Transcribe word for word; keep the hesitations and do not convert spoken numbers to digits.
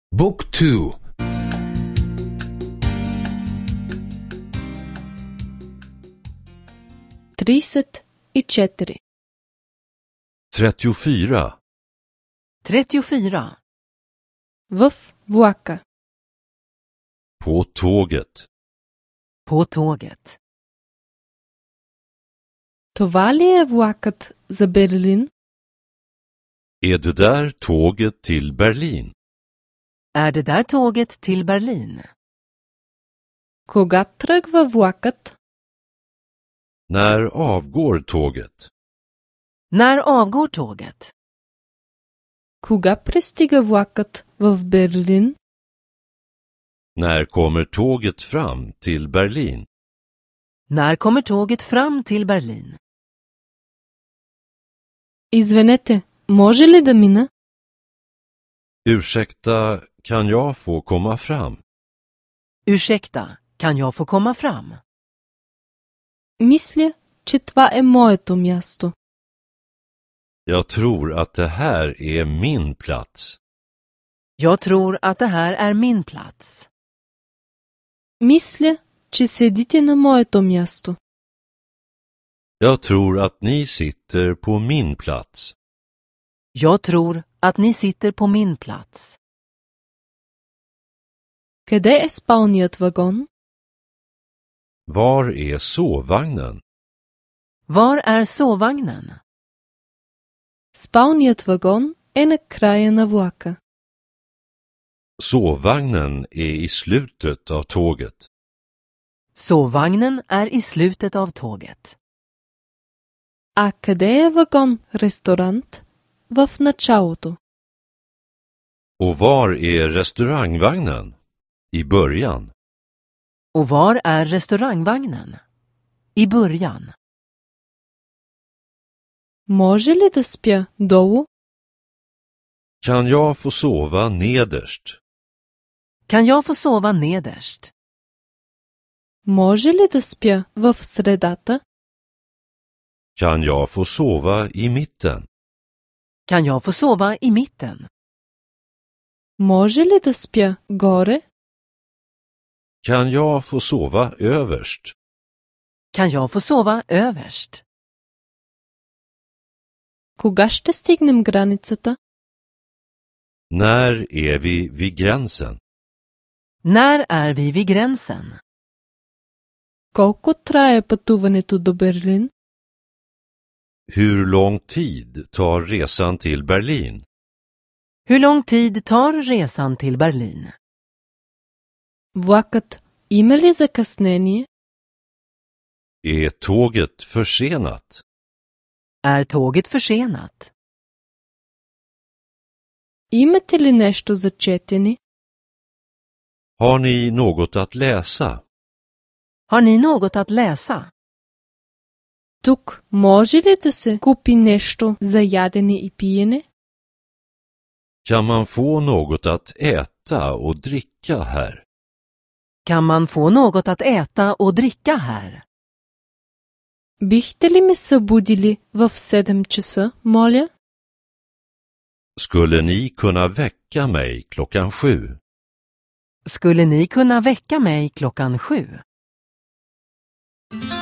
Book two. тридцать и четыре. trettiofyra. trettiofyra. В влака. På tåget. På tåget. Това ли е влакът за Берлин? Är det där tåget till Berlin? Är det där tåget till Berlin? Кога тръгва влакът? När avgår tåget? När avgår tåget? Кога пристига влакът в Берлин? När kommer tåget fram till Berlin? När kommer tåget fram till Berlin? Извинете, може ли да мина? Ursäkta, kan jag få komma fram? Ursäkta, kan jag få komma fram? Мисля, че това е моето място. Jag tror att det här är min plats. Jag tror att det här är min plats. Мисля, че седите на моето място. Jag tror att ni sitter på min plats. Jag tror att ni sitter på min plats. Къде е спалният вагон? Var är sovvagnen? Var är sovvagnen? Спалният вагон е на края на влака. Sovvagnen är i slutet av tåget. Sovvagnen är i slutet av tåget. А къде е вагон-ресторант? В началото. Och var är restaurangvagnen? I början. Och var är restaurangvagnen? I början. Може ли да спя долу? Kan jag få sova nederst? Kan jag få sova nederst? Може ли да спя в средата? Kan jag få sova i mitten? Kan jag få sova i mitten? Може ли да спя горе? Kan jag få sova överst? Kan jag få sova överst? Кога ще стигнем границата? När är vi vid gränsen? När är vi vid gränsen? Колко трае пътуването до Берлин? Hur lång tid tar resan till Berlin? Hur lång tid tar resan till Berlin? Влакът има ли закъснение? Är tåget försenat? Är tåget försenat? Имате ли нещо за четене? Har ni något att läsa? Har ni något att läsa? Тук може ли да се купи нещо за ядене и пиене? Kan man få något att äta och dricka här? Kan man få något att äta och dricka här? Бихте ли ме събудили в седем часа, моля? Skulle ni kunna väcka mig klockan sju? Skulle ni kunna väcka mig klockan sju?